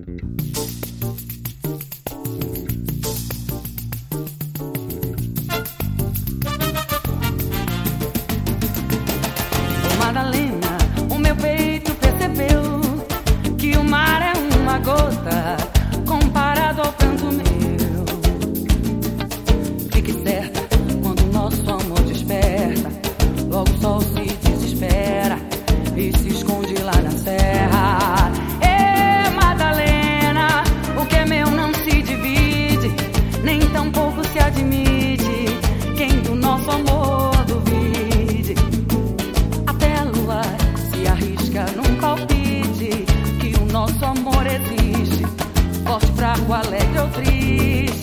Madalena, o meu peito percebeu que o mar é uma gota comparado ao pranto meu. Fique certa, quando o nosso amor desperta, logo o sol se desespera e se esconde lá na serra. Ê, Madalena, o que é meu não se divide, nem tampouco se admite quem do nosso amor duvide. Até a lua se arrisca num palpite que o nosso amor existe, forte, fraco, alegre ou triste.